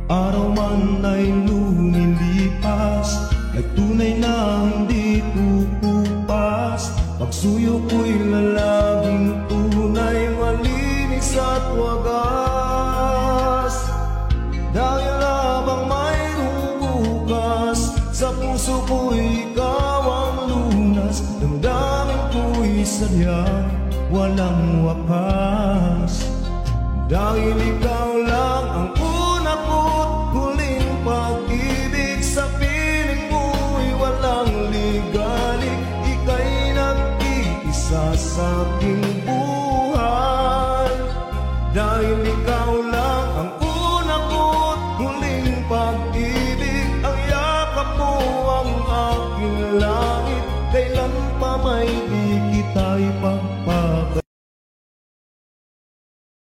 araw man ay lumilipas, ay tunay na hindi kukupas. Pagsuyo ko'y lalaging tunay, malinis at wagas. Dahil habang mayroong bukas, sa puso ko'y ikaw ang lunas. Damdamin ko'y sadyang walang wakas. Dahil ikaw lang ang una ko't huling pag-ibig. Sa piling mo'y walang ligalig, ika'y nag-iisa sa aking buhay. Dahil